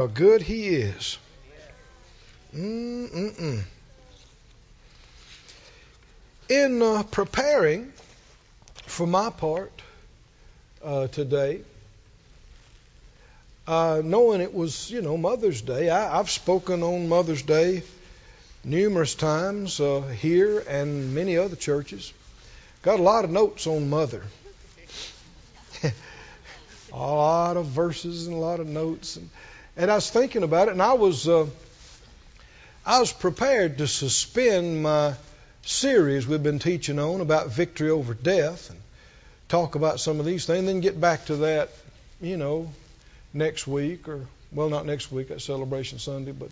how good He is. In preparing for my part today, knowing it was, Mother's Day, I've spoken on Mother's Day numerous times here and many other churches. Got a lot of notes on Mother. A lot of verses and a lot of notes. And I was thinking about it, and I was prepared to suspend my series we've been teaching on about victory over death and talk about some of these things, and then get back to that, next week, or, well, not next week, that's Celebration Sunday, but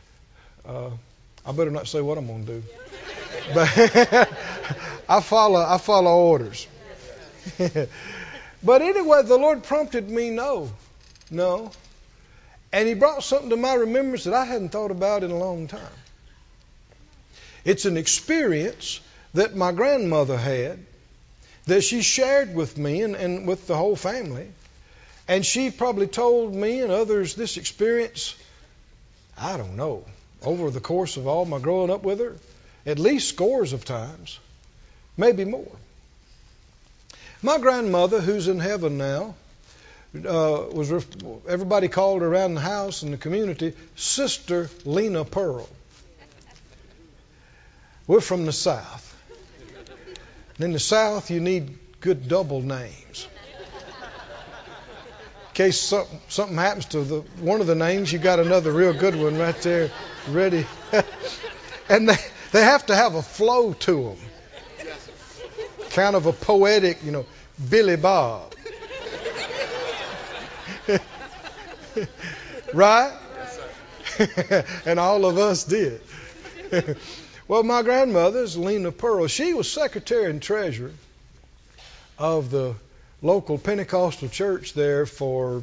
I better not say what I'm going to do. But I follow orders. But anyway, the Lord prompted me, no. And He brought something to my remembrance that I hadn't thought about in a long time. It's an experience that my grandmother had that she shared with me and with the whole family. And she probably told me and others this experience, I don't know, over the course of all my growing up with her, at least scores of times, maybe more. My grandmother, who's in heaven now, everybody called her around the house and the community Sister Lena Pearl. We're from the South. And in the South, you need good double names. In case something happens to one of the names, you got another real good one right there ready. And they have to have a flow to them. Kind of a poetic, Billy Bob. Right? And all of us did. Well, my grandmother's Lena Pearl. She was secretary and treasurer of the local Pentecostal church there for,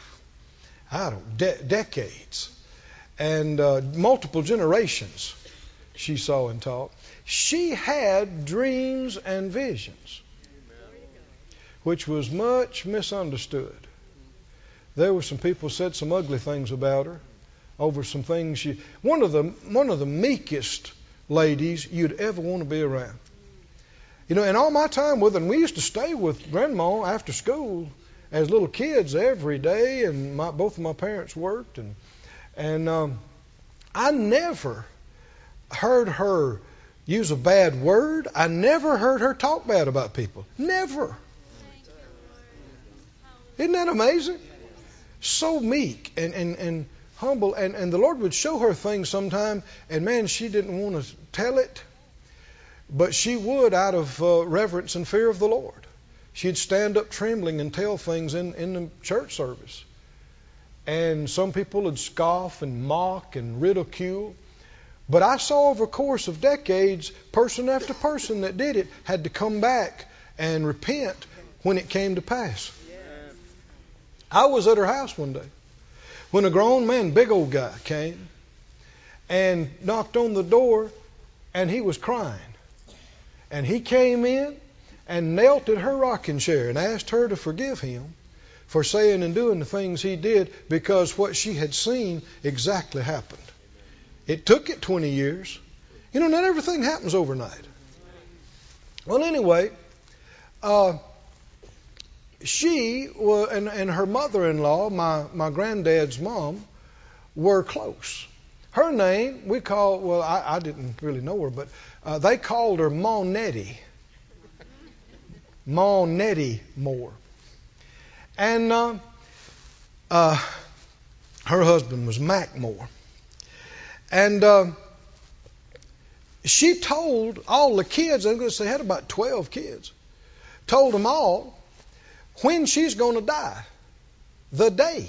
decades. And multiple generations she saw and taught. She had dreams and visions, which was much misunderstood. There were some people said some ugly things about her over some things. One of the meekest ladies you'd ever want to be around. In all my time with her, and we used to stay with Grandma after school as little kids every day, and both of my parents worked, and I never heard her use a bad word. I never heard her talk bad about people. Never. Isn't that amazing? So meek and humble. And the Lord would show her things sometime, and man, she didn't want to tell it. But she would out of reverence and fear of the Lord. She'd stand up trembling and tell things in the church service. And some people would scoff and mock and ridicule. But I saw over a course of decades, person after person that did it had to come back and repent when it came to pass. I was at her house one day when a grown man, big old guy, came and knocked on the door, and he was crying. And he came in and knelt at her rocking chair and asked her to forgive him for saying and doing the things he did, because what she had seen exactly happened. It took it 20 years. Not everything happens overnight. Well, anyway, she and her mother-in-law, my granddad's mom, were close. Her name, I didn't really know her, but they called her Ma Nettie. Ma Nettie Moore. And her husband was Mac Moore. And she told all the kids, I'm going to say had about 12 kids, told them all when she's going to die. The day.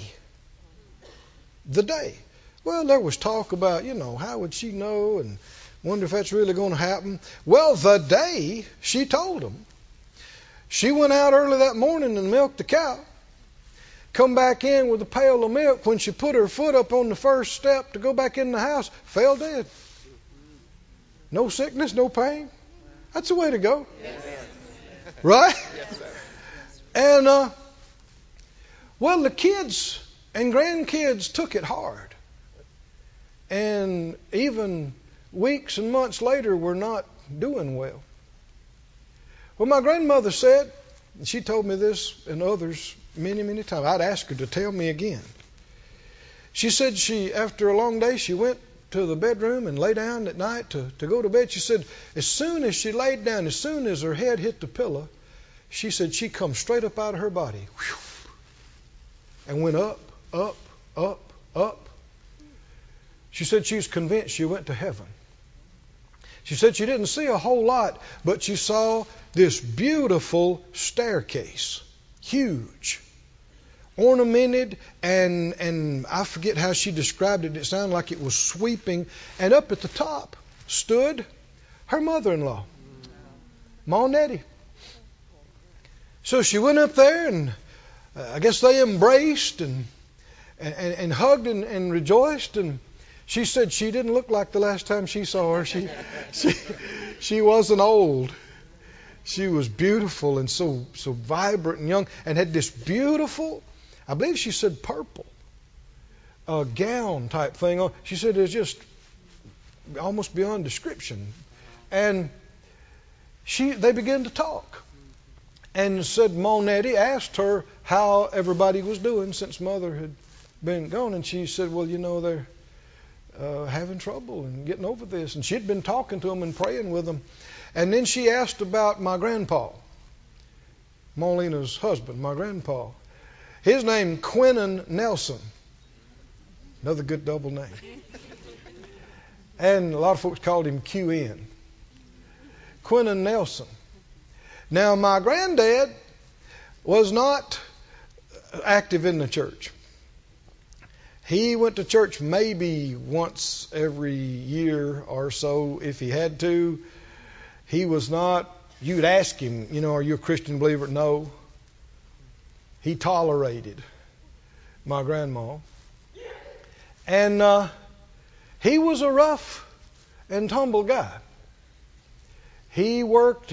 Well, there was talk about, how would she know, and wonder if that's really going to happen. Well, the day she told them. She went out early that morning and milked the cow. Come back in with a pail of milk. When she put her foot up on the first step to go back in the house, fell dead. No sickness, no pain. That's the way to go. Yes. Right? Yes, and, well, the kids And grandkids took it hard. And even weeks and months later were not doing well. Well, my grandmother said, and she told me this and others many, many times. I'd ask her to tell me again. She said after a long day, she went to the bedroom and lay down at night to go to bed. She said as soon as she laid down, as soon as her head hit the pillow, she said she come straight up out of her body and went up, up, up, up. She said she was convinced she went to heaven. She said she didn't see a whole lot, but she saw this beautiful staircase, huge, ornamented, and I forget how she described it. It sounded like it was sweeping. And up at the top stood her mother-in-law, Ma Nettie. So she went up there, and I guess they embraced and hugged and rejoiced. And she said she didn't look like the last time she saw her. She wasn't old. She was beautiful and so vibrant and young, and had this beautiful, I believe she said purple, gown type thing on. She said it was just almost beyond description. And they began to talk. And said Ma Nettie asked her how everybody was doing since Mother had been gone. And she said, well, they're having trouble and getting over this. And she'd been talking to them and praying with them. And then she asked about my grandpa, Molina's husband, my grandpa. His name, Quinnen Nelson. Another good double name. And a lot of folks called him QN. Quinnen Nelson. Now, my granddad was not active in the church. He went to church maybe once every year or so if he had to. He was not, you'd ask him, are you a Christian believer? No. He tolerated my grandma. And he was a rough and tumble guy. He worked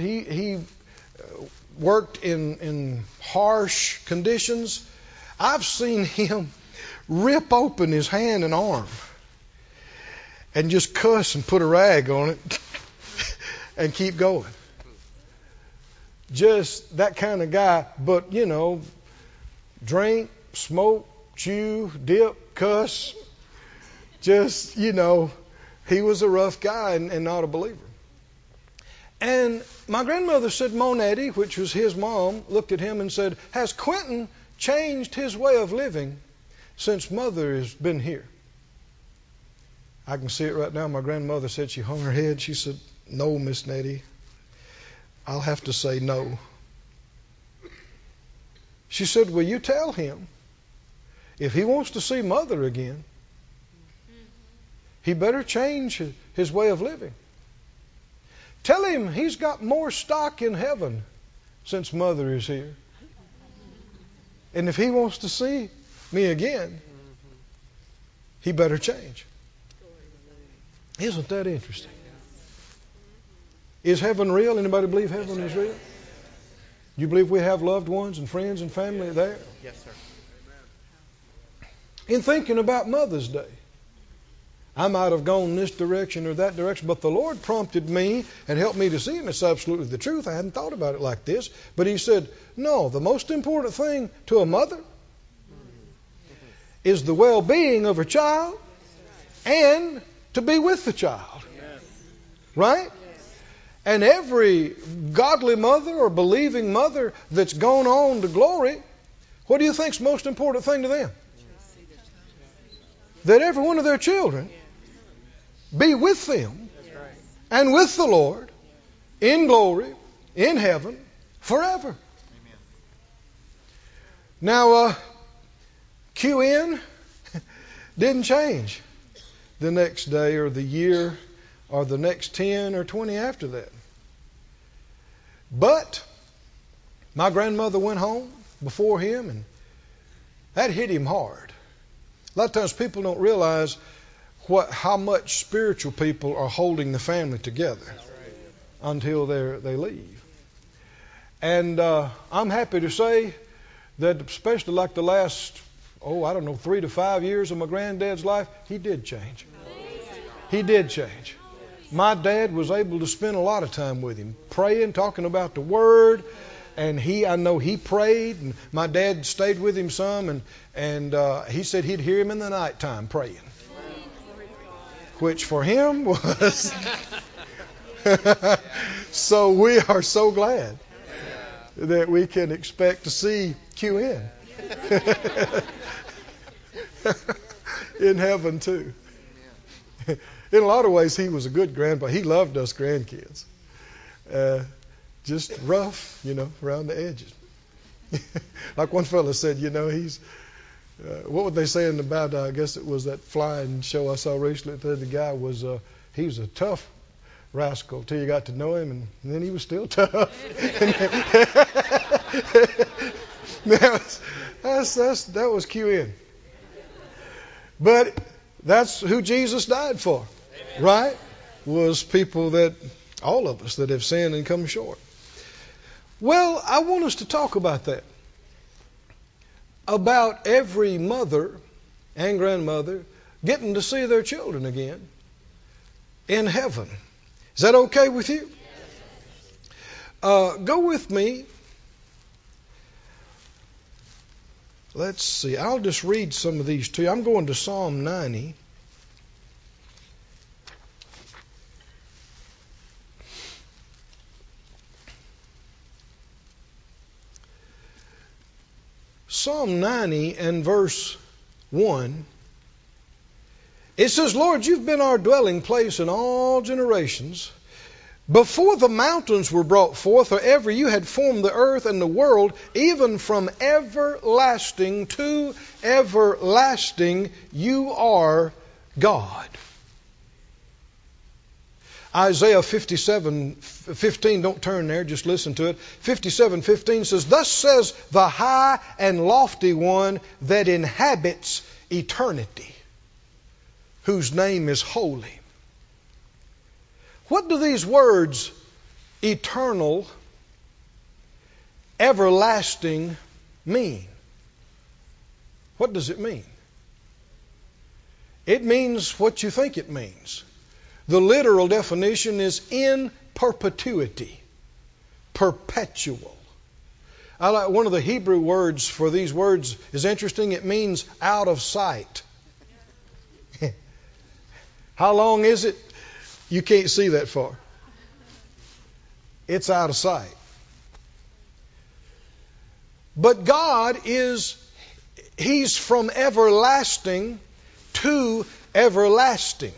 in harsh conditions. I've seen him rip open his hand and arm and just cuss and put a rag on it and keep going. Just that kind of guy. But, drink, smoke, chew, dip, cuss. Just, he was a rough guy and not a believer. And my grandmother said Ma Nettie, which was his mom, looked at him and said, has Quentin changed his way of living since Mother has been here? I can see it right now. My grandmother said, she hung her head. She said, no, Miss Nettie. I'll have to say no. She said, will you tell him if he wants to see Mother again, he better change his way of living. Tell him he's got more stock in heaven since Mother is here. And if he wants to see me again, he better change. Isn't that interesting? Is heaven real? Anybody believe heaven is real? You believe we have loved ones and friends and family there? Yes, sir. In thinking about Mother's Day, I might have gone this direction or that direction, but the Lord prompted me and helped me to see, and it's absolutely the truth. I hadn't thought about it like this. But He said, no, the most important thing to a mother is the well-being of her child and to be with the child. Right? And every godly mother or believing mother that's gone on to glory, what do you think's the most important thing to them? That every one of their children be with them and with the Lord in glory, in heaven, forever. Amen. Now, QN didn't change the next day or the year or the next 10 or 20 after that. But my grandmother went home before him, and that hit him hard. A lot of times people don't realize how much spiritual people are holding the family together until they leave. And I'm happy to say that especially like the last I don't know, 3 to 5 years of my granddad's life, he did change. He did change. My dad was able to spend a lot of time with him, praying, talking about the Word. And I know he prayed, and my dad stayed with him some, and he said he'd hear him in the nighttime praying, which for him was. So we are so glad that we can expect to see QN in heaven too. In a lot of ways, he was a good grandpa. He loved us grandkids. Just rough, around the edges. Like one fellow said, he's, what would they say in the Bible? I guess it was that flying show I saw recently. The guy was, he was a tough rascal till you got to know him, and then he was still tough. That was QN. But that's who Jesus died for, right? Was people that, all of us that have sinned and come short. Well, I want us to talk about that. About every mother and grandmother getting to see their children again in heaven. Is that okay with you? Go with me. Let's see. I'll just read some of these to you. I'm going to Psalm 90. Psalm 90 and verse 1, it says, Lord, you've been our dwelling place in all generations. Before the mountains were brought forth, or ever you had formed the earth and the world, even from everlasting to everlasting, you are God. Isaiah 57:15, don't turn there, just listen to it. 57:15 says, Thus says the high and lofty one that inhabits eternity, whose name is holy. What do these words, eternal, everlasting, mean? What does it mean? It means what you think it means. The literal definition is in perpetuity, perpetual. I like one of the Hebrew words for these words is interesting. It means out of sight. How long is it? You can't see that far. It's out of sight. But God He's from everlasting to everlasting.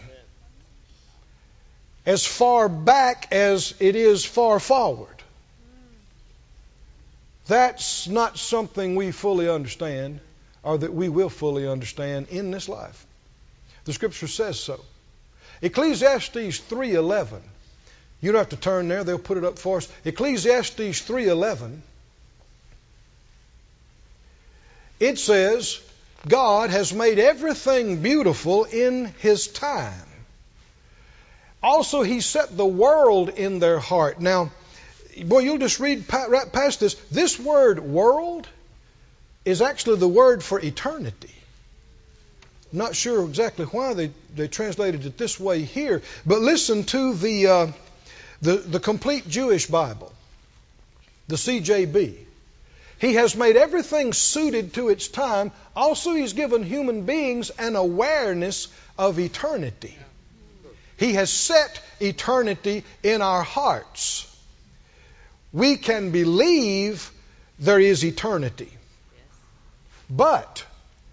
As far back as it is far forward. That's not something we fully understand, or that we will fully understand in this life. The Scripture says so. Ecclesiastes 3:11. You don't have to turn there, they'll put it up for us. Ecclesiastes 3:11. It says, God has made everything beautiful in His time. Also, He set the world in their heart. Now, boy, you'll just read right past this. This word world is actually the word for eternity. I'm not sure exactly why they translated it this way here. But listen to the complete Jewish Bible, the CJB. He has made everything suited to its time. Also, He's given human beings an awareness of eternity. He has set eternity in our hearts. We can believe there is eternity. But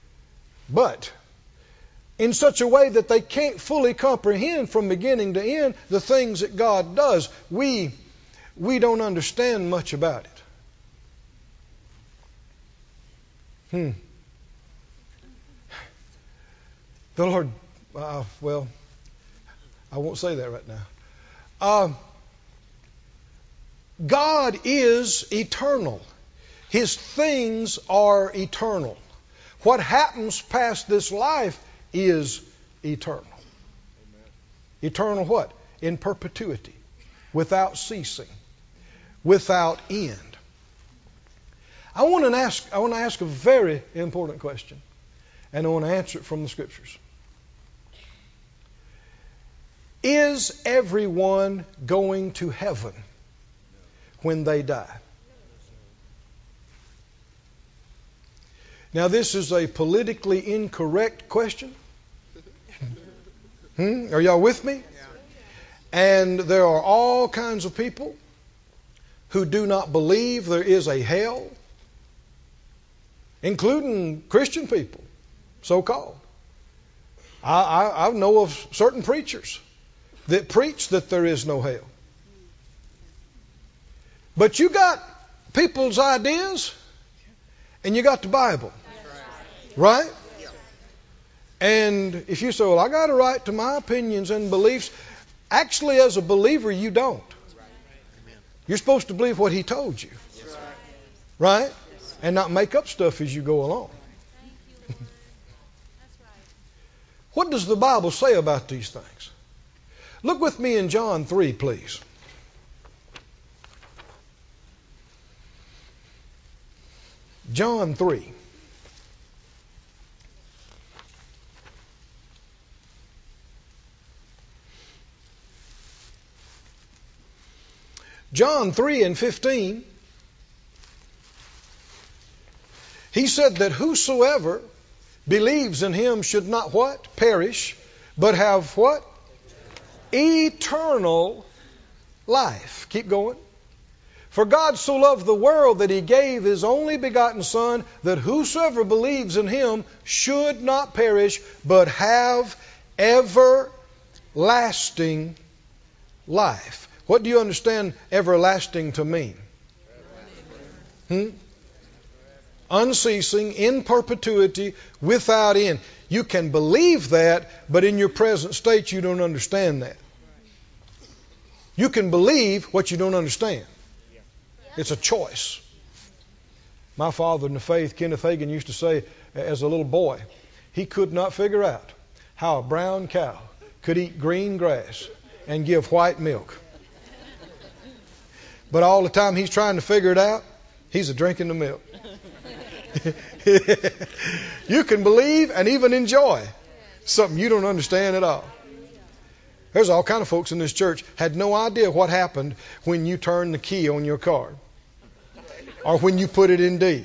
in such a way that they can't fully comprehend from beginning to end the things that God does. We don't understand much about it. The Lord, well, I won't say that right now. God is eternal. His things are eternal. What happens past this life is eternal. Amen. Eternal what? In perpetuity, without ceasing, without end. I want to ask a very important question. and I want to answer it from the Scriptures. Is everyone going to heaven when they die? Now, this is a politically incorrect question. Are y'all with me? And there are all kinds of people who do not believe there is a hell, including Christian people, so-called. I know of certain preachers that preach that there is no hell. But you got people's ideas and you got the Bible. Right? And if you say, well, I got a right to my opinions and beliefs, actually as a believer you don't. You're supposed to believe what he told you. Right? And not make up stuff as you go along. What does the Bible say about these things? Look with me in John 3, please. John 3. John 3 and 15, he said that whosoever believes in him should not what? Perish, but have what? Eternal life. Keep going. For God so loved the world that he gave his only begotten Son, that whosoever believes in him should not perish, but have everlasting life. What do you understand everlasting to mean? Unceasing, in perpetuity, without end. You can believe that, but in your present state you don't understand that. You can believe what you don't understand. It's a choice. My father in the faith, Kenneth Hagin, used to say as a little boy, he could not figure out how a brown cow could eat green grass and give white milk. But all the time he's trying to figure it out, he's drinking the milk. You can believe and even enjoy something you don't understand at all. There's all kind of folks in this church had no idea what happened when you turned the key on your car or when you put it in D.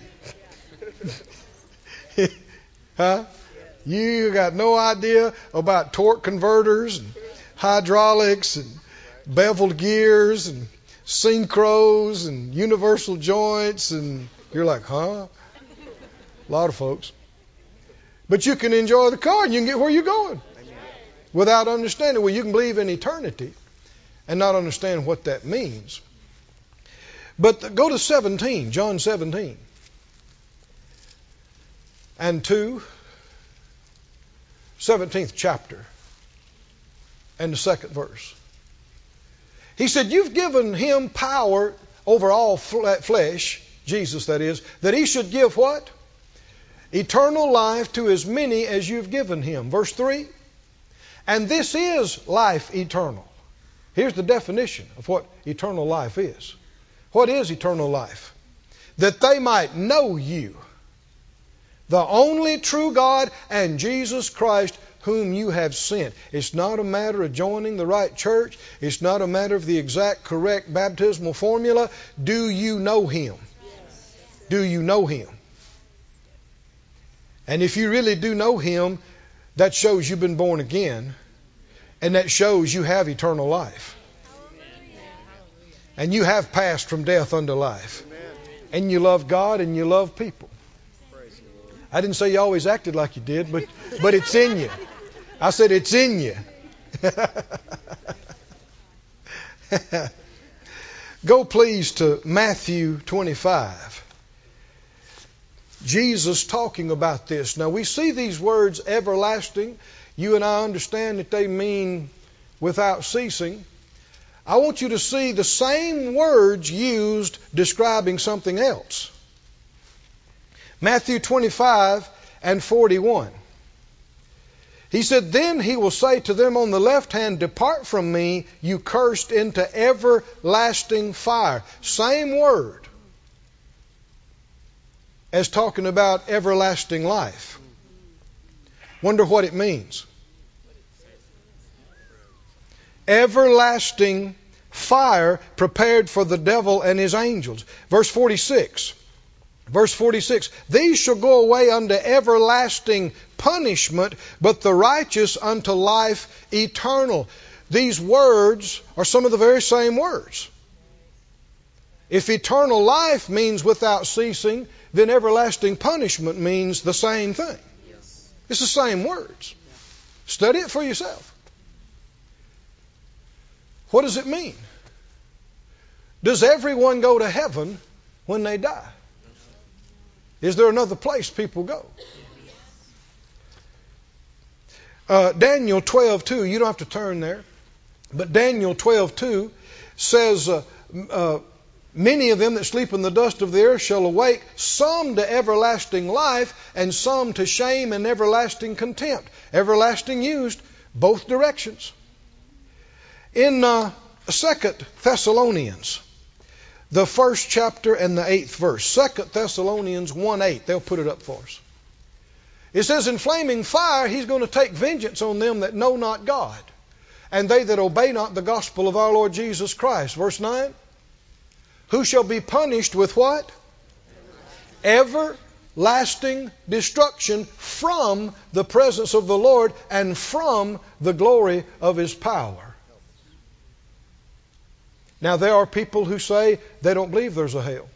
Huh? You got no idea about torque converters and hydraulics and beveled gears and synchros and universal joints, and you're like, huh? A lot of folks. But you can enjoy the car and you can get where you're going without understanding. Well, you can believe in eternity and not understand what that means. But go to 17, John 17 and 2, 17th chapter and the second verse. He said, you've given him power over all flesh, Jesus that is, that he should give what? Eternal life to as many as you've given him. Verse 3. And this is life eternal. Here's the definition of what eternal life is. What is eternal life? That they might know you, the only true God, and Jesus Christ, whom you have sent. It's not a matter of joining the right church. It's not a matter of the exact correct baptismal formula. Do you know him? Do you know him? And if you really do know him, that shows you've been born again. And that shows you have eternal life. And you have passed from death unto life. And you love God and you love people. I didn't say you always acted like you did, but it's in you. I said it's in you. Go please to Matthew 25. Jesus talking about this. Now we see these words everlasting. You and I understand that they mean without ceasing. I want you to see the same words used describing something else. Matthew 25 and 41. He said, then he will say to them on the left hand, depart from me, you cursed, into everlasting fire. Same word as talking about everlasting life. Wonder what it means. Everlasting fire prepared for the devil and his angels. Verse 46. Verse 46. These shall go away unto everlasting punishment, but the righteous unto life eternal. These words are some of the very same words. If eternal life means without ceasing, then everlasting punishment means the same thing. It's the same words. Study it for yourself. What does it mean? Does everyone go to heaven when they die? Is there another place people go? Daniel 12:2, you don't have to turn there, but Daniel 12:2 says, many of them that sleep in the dust of the earth shall awake, some to everlasting life, and some to shame and everlasting contempt. Everlasting used both directions. In 2 Thessalonians, the 1st chapter and the 8th verse, 2 Thessalonians 1:8, they'll put it up for us. It says, in flaming fire, he's going to take vengeance on them that know not God, and they that obey not the gospel of our Lord Jesus Christ. Verse 9, who shall be punished with what? Everlasting destruction from the presence of the Lord and from the glory of his power. Now, there are people who say they don't believe there's a hell.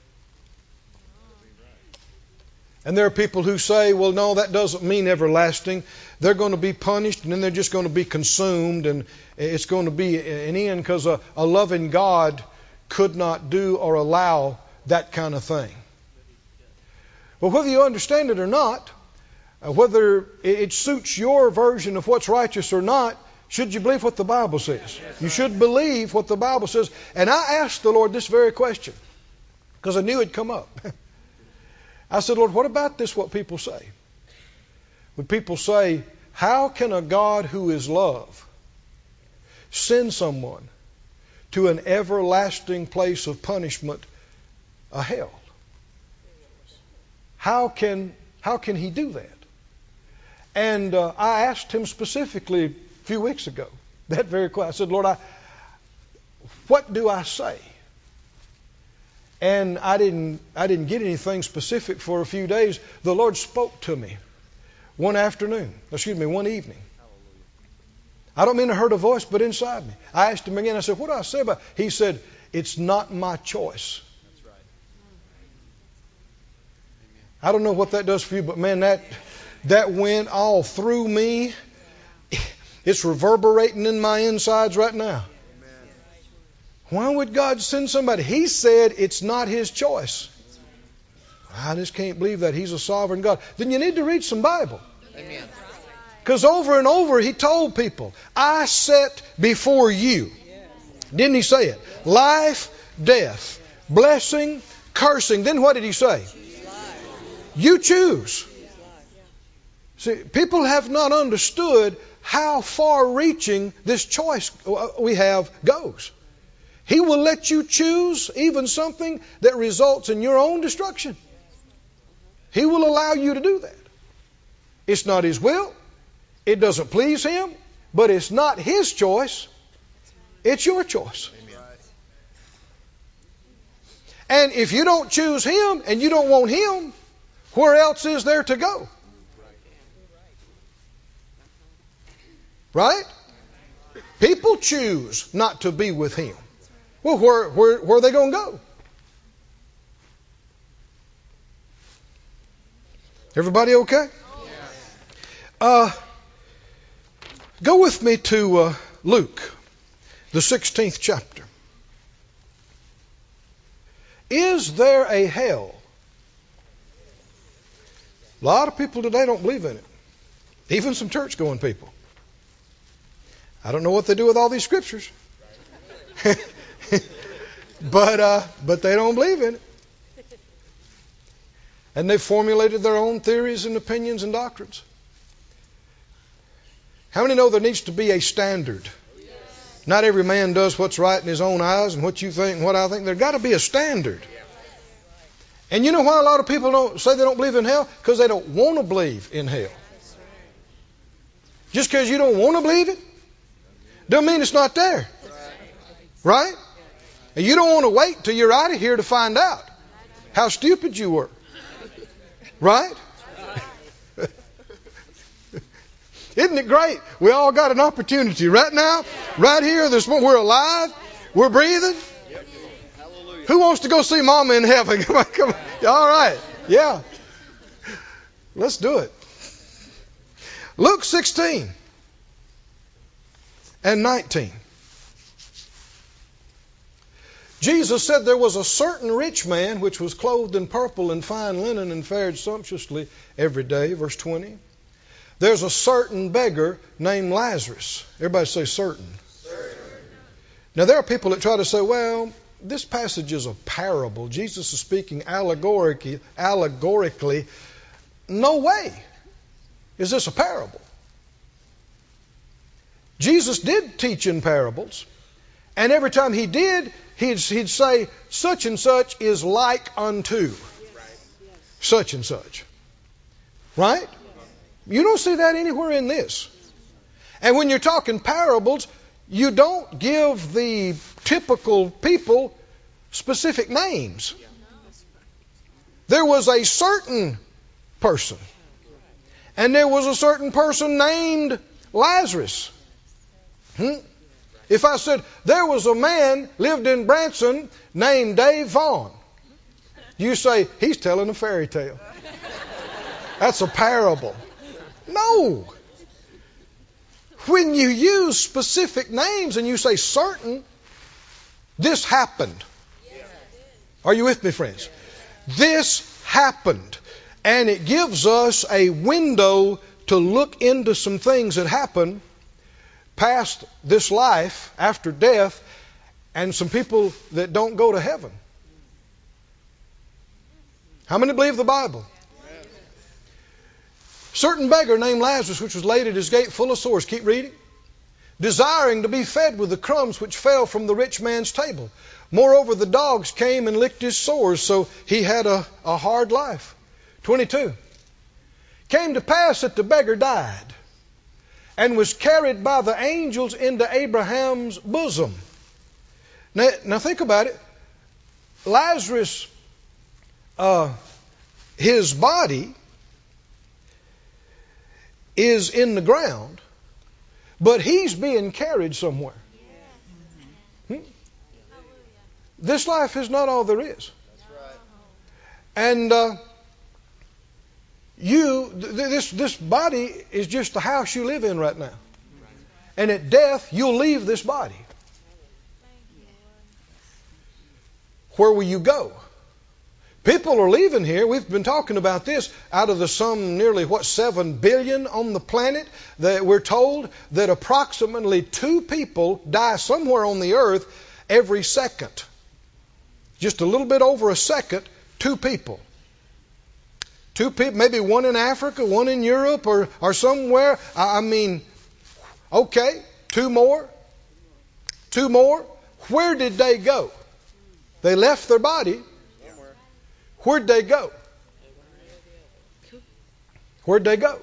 And there are people who say, well, no, that doesn't mean everlasting. They're going to be punished and then they're just going to be consumed and it's going to be an end because a loving God could not do or allow that kind of thing. But whether you understand it or not, whether it suits your version of what's righteous or not, should you believe what the Bible says? You should believe what the Bible says. And I asked the Lord this very question because I knew it'd come up. I said, Lord, what about this, what people say? When people say, how can a God who is love send someone to an everlasting place of punishment, a hell? How can he do that? And I asked him specifically a few weeks ago, that very question. I said, Lord, what do I say? And I didn't get anything specific for a few days. The Lord spoke to me one evening. I don't mean I heard a voice, but inside me. I asked him again, I said, what do I say about it? He said, it's not my choice. That's right. I don't know what that does for you, but man, that went all through me. It's reverberating in my insides right now. Why would God send somebody? He said it's not his choice. I just can't believe that. He's a sovereign God. Then you need to read some Bible. Amen. Because over and over he told people, I set before you. Didn't he say it? Life, death, blessing, cursing. Then what did he say? You choose. See, people have not understood how far-reaching this choice we have goes. He will let you choose even something that results in your own destruction. He will allow you to do that. It's not his will. It doesn't please him. But it's not his choice. It's your choice. And if you don't choose him and you don't want him, where else is there to go? Right? People choose not to be with him. Well, where are they going to go? Everybody okay? Go with me to Luke, the 16th chapter. Is there a hell? A lot of people today don't believe in it. Even some church-going people. I don't know what they do with all these scriptures. But they don't believe in it. And they've formulated their own theories and opinions and doctrines. How many know there needs to be a standard? Not every man does what's right in his own eyes and what you think and what I think. There's got to be a standard. And you know why a lot of people don't say they don't believe in hell? Because they don't want to believe in hell. Just because you don't want to believe it, doesn't mean it's not there. Right? And you don't want to wait till you're out of here to find out how stupid you were. Right? Isn't it great? We all got an opportunity right now, right here, this morning. We're alive. We're breathing. Who wants to go see Mama in heaven? Come on, come on. All right. Yeah. Let's do it. Luke 16 and 19. Jesus said there was a certain rich man which was clothed in purple and fine linen and fared sumptuously every day. Verse 20. There's a certain beggar named Lazarus. Everybody say certain. Now there are people that try to say, well, this passage is a parable. Jesus is speaking allegorically. No way is this a parable. Jesus did teach in parables. And every time he did, he'd say, such and such is like unto such and such. Right? You don't see that anywhere in this. And when you're talking parables, you don't give the typical people specific names. There was a certain person. And there was a certain person named Lazarus. If I said, there was a man lived in Branson named Dave Vaughn, you say, he's telling a fairy tale. That's a parable. No. When you use specific names and you say certain, this happened. Are you with me, friends? This happened. And it gives us a window to look into some things that happen past this life, after death, and some people that don't go to heaven. How many believe the Bible? Certain beggar named Lazarus, which was laid at his gate full of sores. Keep reading. Desiring to be fed with the crumbs which fell from the rich man's table. Moreover, the dogs came and licked his sores, so he had a hard life. 22. Came to pass that the beggar died and was carried by the angels into Abraham's bosom. Now think about it. Lazarus, his body is in the ground, but he's being carried somewhere. This life is not all there is. And this body is just the house you live in right now. And at death, you'll leave this body. Where will you go? People are leaving here. We've been talking about this. Out of the some nearly 7 billion on the planet, that we're told that approximately 2 people die somewhere on the earth every second. Just a little bit over a second, 2 people. 2 people, maybe one in Africa, one in Europe or somewhere. I mean, okay, 2 more. 2 more. Where did they go? They left their body. Where'd they go? Where'd they go?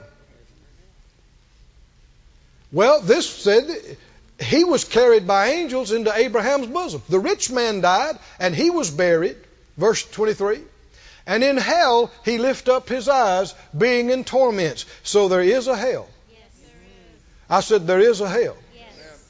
Well, this said he was carried by angels into Abraham's bosom. The rich man died and he was buried. Verse 23. And in hell he lift up his eyes, being in torments. So there is a hell. Yes, there is. I said there is a hell. Yes.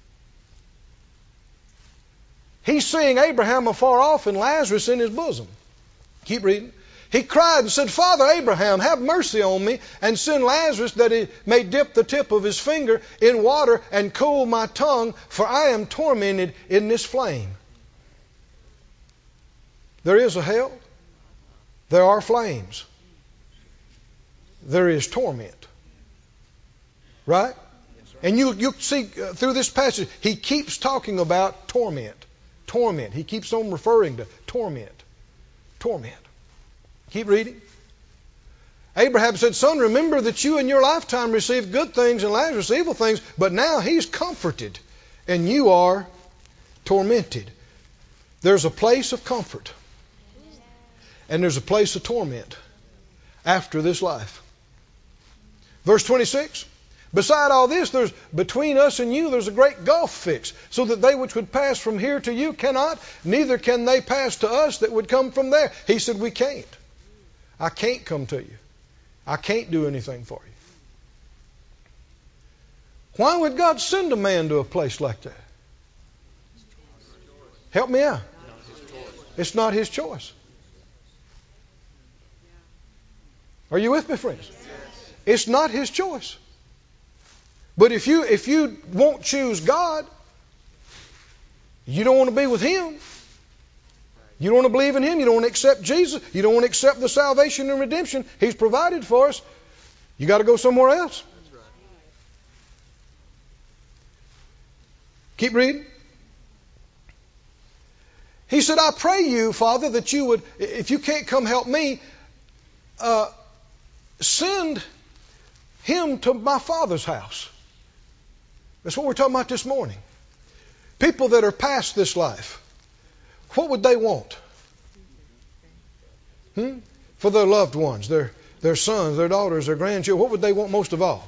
He's seeing Abraham afar off and Lazarus in his bosom. Keep reading. He cried and said, Father Abraham, have mercy on me and send Lazarus that he may dip the tip of his finger in water and cool my tongue, for I am tormented in this flame. There is a hell. There are flames. There is torment. Right? And you see through this passage, he keeps talking about torment. Torment. He keeps on referring to torment. Torment. Keep reading. Abraham said, Son, remember that you in your lifetime received good things and Lazarus evil things, but now he's comforted and you are tormented. There's a place of comfort and there's a place of torment after this life. Verse 26. Beside all this, there's between us and you, there's a great gulf fixed, so that they which would pass from here to you cannot, neither can they pass to us that would come from there. He said, we can't. I can't come to you. I can't do anything for you. Why would God send a man to a place like that? Help me out. It's not his choice. Are you with me, friends? It's not his choice. But if you won't choose God, you don't want to be with him. You don't want to believe in him. You don't want to accept Jesus. You don't want to accept the salvation and redemption he's provided for us. You got to go somewhere else. Keep reading. He said, I pray you, Father, that you would, if you can't come help me, send him to my Father's house. That's what we're talking about this morning. People that are past this life, what would they want? For their loved ones, their sons, their daughters, their grandchildren, what would they want most of all?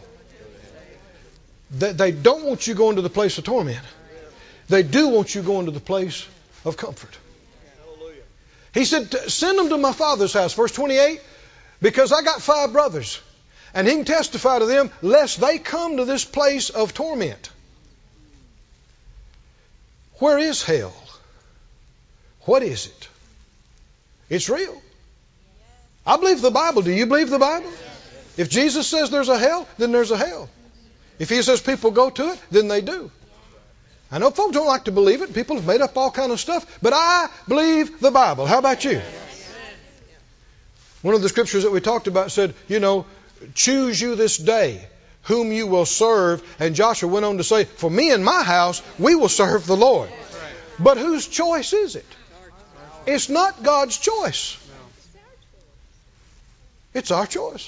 They don't want you going to the place of torment. They do want you going to the place of comfort. He said, send them to my Father's house. Verse 28, because I got 5 brothers. And he can testify to them, lest they come to this place of torment. Where is hell? What is it? It's real. I believe the Bible. Do you believe the Bible? If Jesus says there's a hell, then there's a hell. If he says people go to it, then they do. I know folks don't like to believe it. People have made up all kind of stuff. But I believe the Bible. How about you? One of the scriptures that we talked about said, choose you this day whom you will serve. And Joshua went on to say, for me and my house, we will serve the Lord. But whose choice is it? It's not God's choice. It's our choice.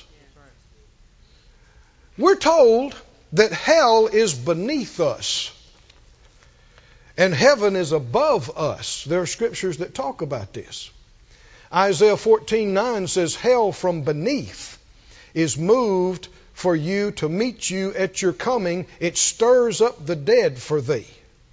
We're told that hell is beneath us and heaven is above us. There are scriptures that talk about this. Isaiah 14:9 says, hell from beneath is moved for you to meet you at your coming. It stirs up the dead for thee.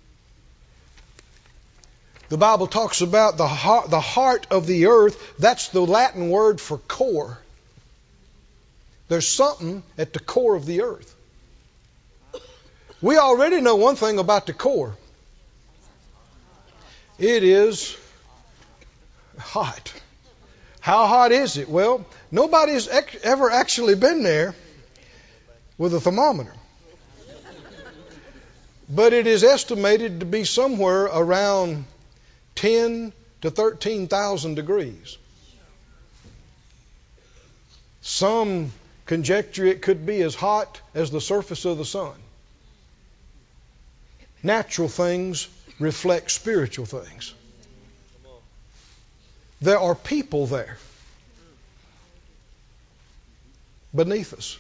The Bible talks about the heart of the earth. That's the Latin word for core. There's something at the core of the earth. We already know one thing about the core. It is hot. How hot is it? Well, nobody's ever actually been there with a thermometer. But it is estimated to be somewhere around 10 to 13,000 degrees. Some conjecture it could be as hot as the surface of the sun. Natural things reflect spiritual things. There are people there beneath us.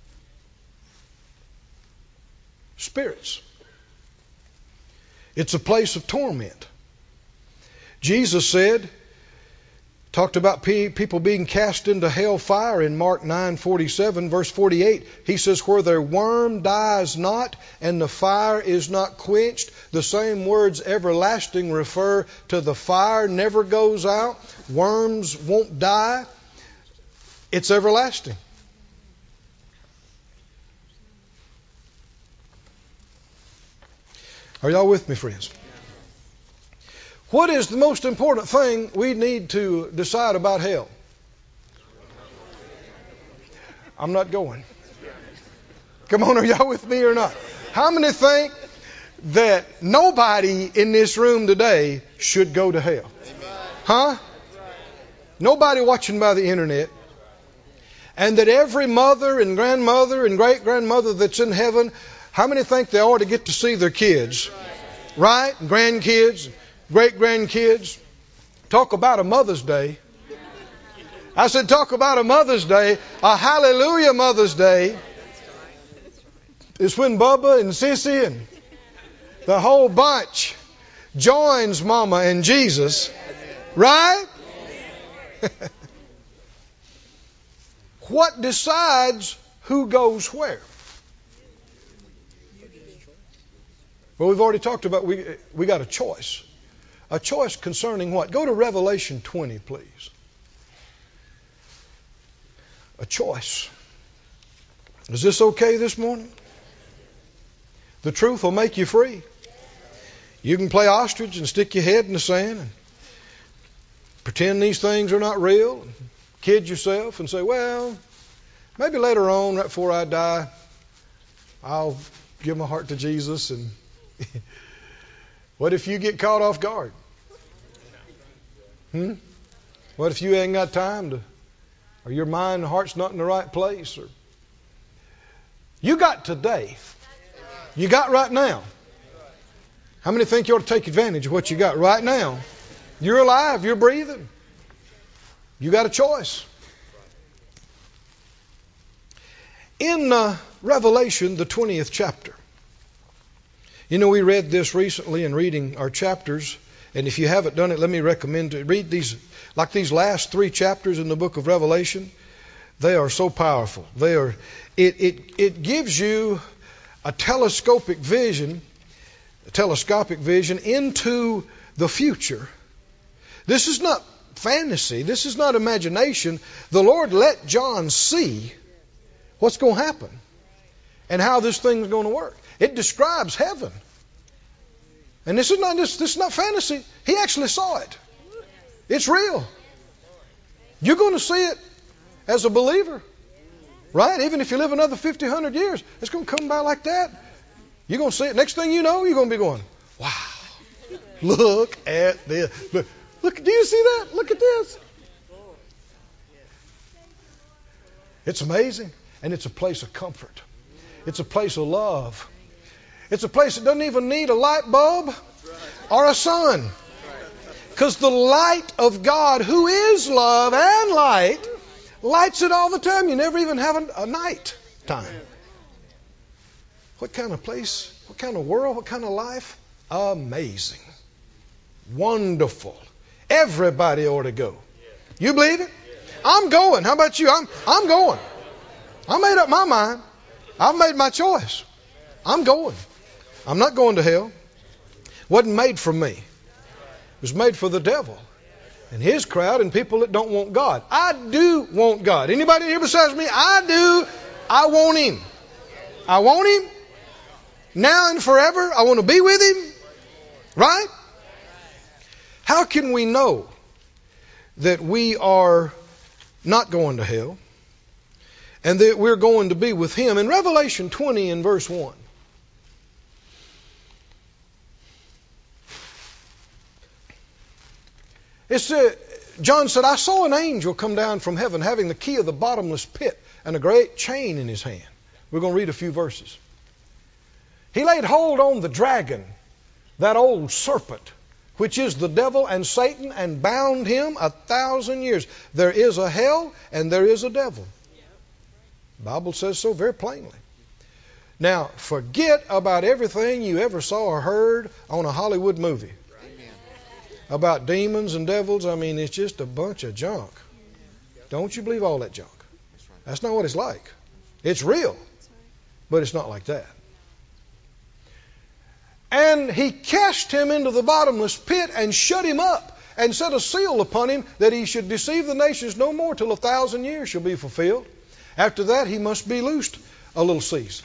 Spirits. It's a place of torment. Jesus said, talked about people being cast into hell fire in Mark 9:47, verse 48. He says, where their worm dies not and the fire is not quenched. The same words everlasting refer to the fire never goes out. Worms won't die. It's everlasting. Are y'all with me, friends? What is the most important thing we need to decide about hell? I'm not going. Come on, are y'all with me or not? How many think that nobody in this room today should go to hell? Huh? Nobody watching by the internet. And that every mother and grandmother and great-grandmother that's in heaven, how many think they ought to get to see their kids? Right? Grandkids. Great-grandkids. Talk about a Mother's Day. I said talk about a Mother's Day. A hallelujah Mother's Day. It's when Bubba and Sissy and the whole bunch joins Mama and Jesus. Right? What decides who goes where? Well, we've already talked about we got a choice. A choice concerning what? Go to Revelation 20, please. A choice. Is this okay this morning? The truth will make you free. You can play ostrich and stick your head in the sand and pretend these things are not real. And kid yourself and say, well, maybe later on, right before I die, I'll give my heart to Jesus. And what if you get caught off guard? What if you ain't got time to, or your mind and heart's not in the right place? Or you got today. You got right now. How many think you ought to take advantage of what you got right now? You're alive. You're breathing. You got a choice. In Revelation, the 20th chapter. You know, we read this recently in reading our chapters. And if you haven't done it, let me recommend to read these, like these last 3 chapters in the book of Revelation. They are so powerful. It gives you a telescopic vision into the future. This is not fantasy. This is not imagination. The Lord let John see what's going to happen and how this thing's going to work. It describes heaven. And this is not fantasy. He actually saw it. It's real. You're going to see it as a believer. Right? Even if you live another 50, 100 years, it's going to come by like that. You're going to see it. Next thing you know, you're going to be going, wow, look at this. Look, do you see that? Look at this. It's amazing. And it's a place of comfort. It's a place of love. It's a place that doesn't even need a light bulb or a sun. Because the light of God, who is love and light, lights it all the time. You never even have a night time. What kind of place? What kind of world? What kind of life? Amazing. Wonderful. Everybody ought to go. You believe it? I'm going. How about you? I'm going. I made up my mind. I've made my choice. I'm going. I'm not going to hell. Wasn't made for me. It was made for the devil and his crowd and people that don't want God. I do want God. Anybody here besides me? I do. I want Him. I want Him now and forever. I want to be with Him. Right? How can we know that we are not going to hell and that we're going to be with Him? In Revelation 20 and verse 1. John said, I saw an angel come down from heaven having the key of the bottomless pit and a great chain in his hand. We're going to read a few verses. He laid hold on the dragon, that old serpent, which is the devil and Satan, and bound him 1,000 years. There is a hell and there is a devil. The Bible says so very plainly. Now, forget about everything you ever saw or heard on a Hollywood movie. About demons and devils. I mean, it's just a bunch of junk. Don't you believe all that junk. That's not what it's like. It's real, but it's not like that. And he cast him into the bottomless pit and shut him up and set a seal upon him that he should deceive the nations no more till 1,000 years shall be fulfilled. After that, he must be loosed a little season.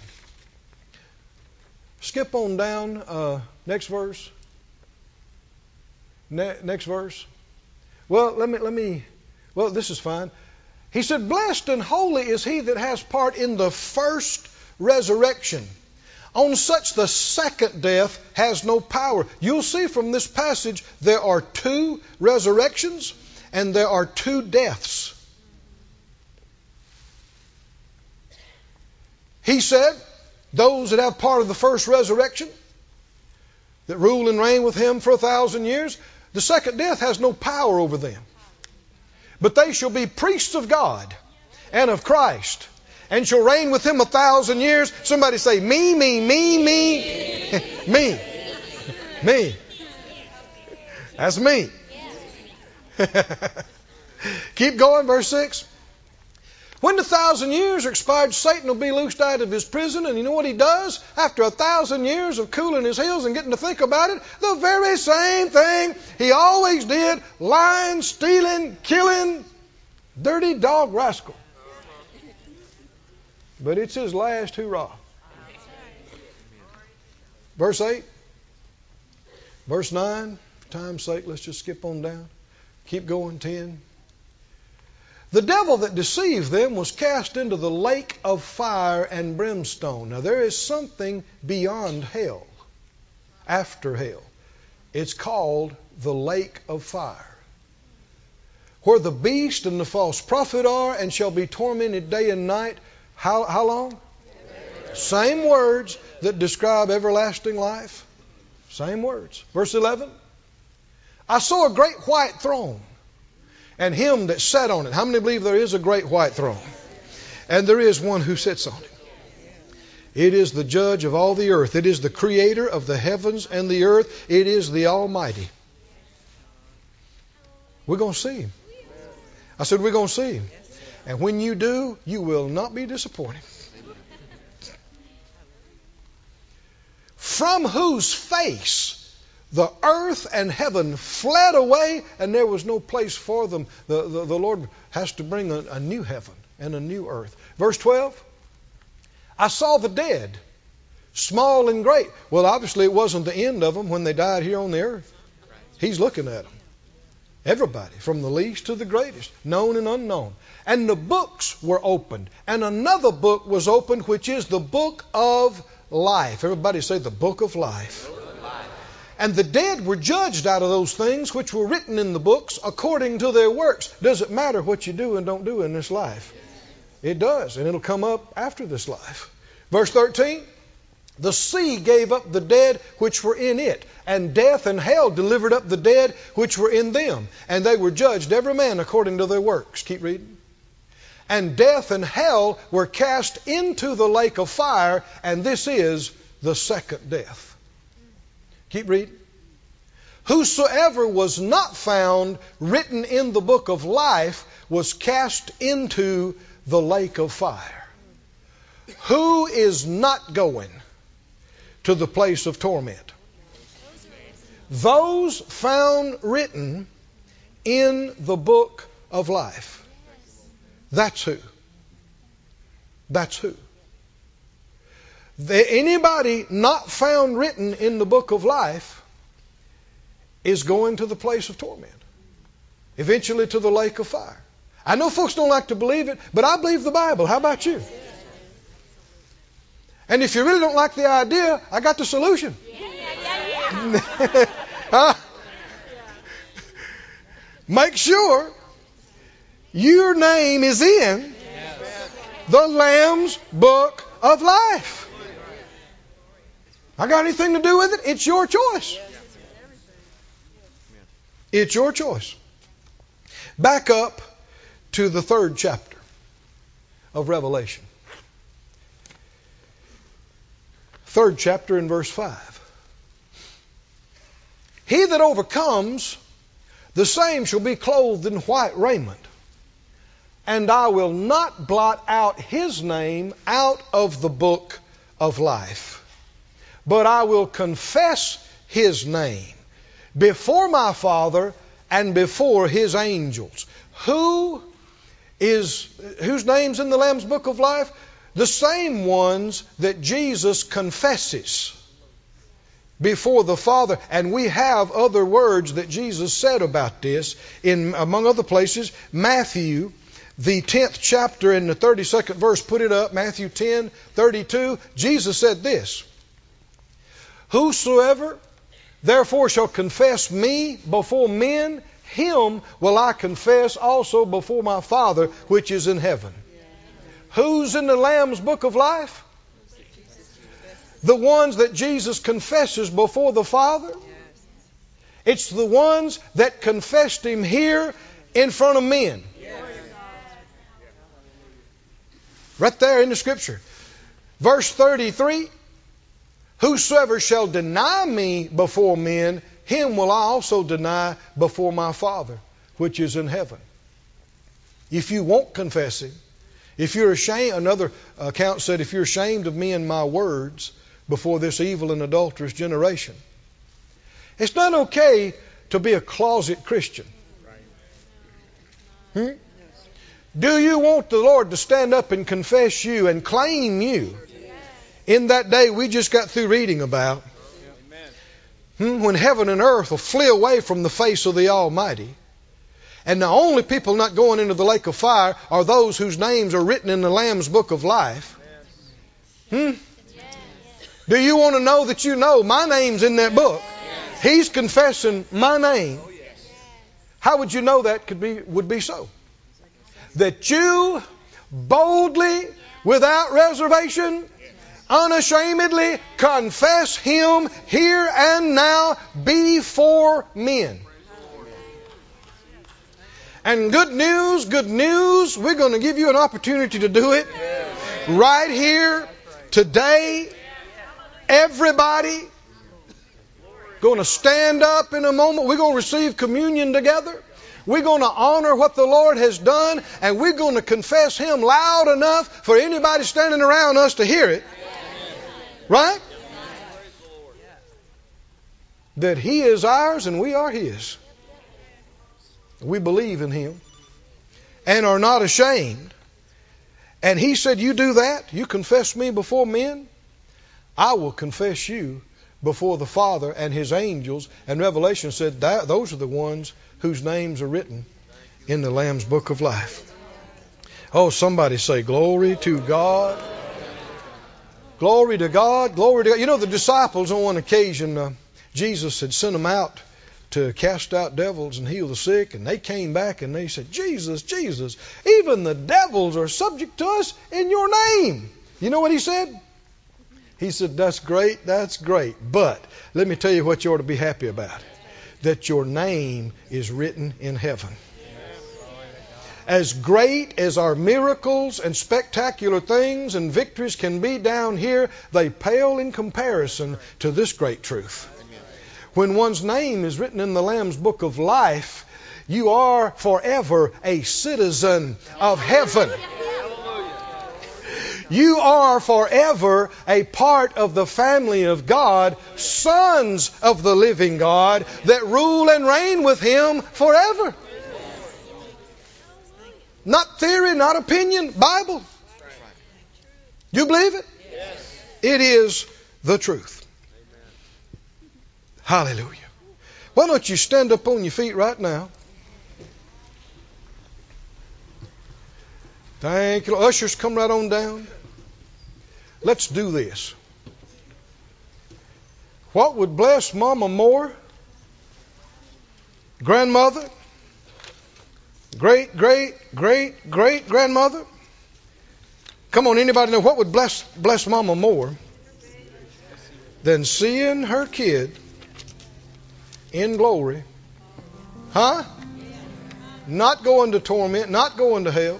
Skip on down. Next verse. Next verse. Well, well, this is fine. He said, blessed and holy is he that has part in the first resurrection. On such the second death has no power. You'll see from this passage there are 2 resurrections and there are 2 deaths. He said, those that have part of the first resurrection, that rule and reign with Him for 1,000 years, the second death has no power over them. But they shall be priests of God and of Christ, and shall reign with Him 1,000 years. Somebody say, me, me, me, me. Me. Me. That's me. Keep going, verse 6. When the 1,000 years are expired, Satan will be loosed out of his prison, and you know what he does? After 1,000 years of cooling his heels and getting to think about it, the very same thing he always did, lying, stealing, killing, dirty dog rascal. But it's his last hurrah. Verse 8. Verse 9. For time's sake, let's just skip on down. Keep going, 10. The devil that deceived them was cast into the lake of fire and brimstone. Now there is something beyond hell, after hell. It's called the lake of fire, where the beast and the false prophet are, and shall be tormented day and night. How long? Same words that describe everlasting life. Same words. Verse 11. I saw a great white throne, and him that sat on it. How many believe there is a great white throne? And there is one who sits on it. It is the judge of all the earth. It is the creator of the heavens and the earth. It is the Almighty. We're going to see him. I said we're going to see him. And when you do, you will not be disappointed. From whose face the earth and heaven fled away, and there was no place for them. The Lord has to bring a new heaven and a new earth. Verse 12. I saw the dead, small and great. Well, obviously it wasn't the end of them when they died here on the earth. He's looking at them. Everybody, from the least to the greatest, known and unknown. And the books were opened. And another book was opened, which is the book of life. Everybody say the book of life. And the dead were judged out of those things which were written in the books according to their works. Does it matter what you do and don't do in this life? It does, and it'll come up after this life. Verse 13. The sea gave up the dead which were in it, and death and hell delivered up the dead which were in them. And they were judged every man according to their works. Keep reading. And death and hell were cast into the lake of fire, and this is the second death. Keep reading. Whosoever was not found written in the book of life was cast into the lake of fire. Who is not going to the place of torment? Those found written in the book of life. That's who. That's who. Anybody not found written in the book of life is going to the place of torment. Eventually to the lake of fire. I know folks don't like to believe it, but I believe the Bible. How about you? And if you really don't like the idea, I got the solution. Make sure your name is in the Lamb's book of life. I got anything to do with it? It's your choice. It's your choice. Back up to the 3rd chapter of Revelation. 3rd chapter in verse 5. He that overcomes, the same shall be clothed in white raiment, and I will not blot out his name out of the book of life, but I will confess his name before my Father and before his angels. Whose name's in the Lamb's book of life? The same ones that Jesus confesses before the Father. And we have other words that Jesus said about this in, among other places, Matthew, the 10th chapter and the 32nd verse. Put it up, Matthew 10:32. Jesus said this: Whosoever therefore shall confess me before men, him will I confess also before my Father which is in heaven. Who's in the Lamb's book of life? The ones that Jesus confesses before the Father. It's the ones that confessed him here in front of men. Right there in the scripture. Verse 33. Whosoever shall deny me before men, him will I also deny before my Father which is in heaven. If you won't confess him, If you're ashamed, another account said, if you're ashamed of me and my words before this evil and adulterous generation. It's not okay to be a closet Christian. Do you want the Lord to stand up and confess you and claim you in that day we just got through reading about? When heaven and earth will flee away from the face of the Almighty. And the only people not going into the lake of fire are those whose names are written in the Lamb's book of life. Do you want to know that you know my name's in that book? He's confessing my name. How would you know that would be so? That you boldly, without reservation, unashamedly confess Him here and now before men. And good news, we're going to give you an opportunity to do it right here, today. Everybody going to stand up in a moment. We're going to receive communion together. We're going to honor what the Lord has done, and we're going to confess Him loud enough for anybody standing around us to hear it. Right? That He is ours and we are His. We believe in Him and are not ashamed. And He said, you do that, you confess me before men, I will confess you before the Father and His angels. And Revelation said that those are the ones whose names are written in the Lamb's book of life. Oh, somebody say, glory to God. Glory to God. Glory to God. You know, the disciples on one occasion, Jesus had sent them out to cast out devils and heal the sick. And they came back and they said, Jesus, Jesus, even the devils are subject to us in your name. You know what He said? He said, that's great. But let me tell you what you ought to be happy about. That your name is written in heaven. As great as our miracles and spectacular things and victories can be down here, they pale in comparison to this great truth. When one's name is written in the Lamb's book of life, you are forever a citizen of heaven. You are forever a part of the family of God, sons of the living God that rule and reign with Him forever. Not theory, not opinion, Bible. You believe it? It is the truth. Hallelujah. Why don't you stand up on your feet right now? Thank you. Ushers, come right on down. Let's do this. What would bless Mama more? Grandmother? Great grandmother? Come on, anybody know what would bless Mama more than seeing her kid in glory? Huh? Not going to torment, not going to hell.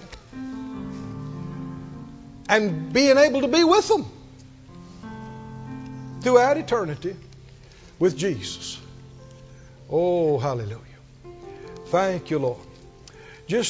And being able to be with them throughout eternity with Jesus. Oh, hallelujah. Thank you, Lord.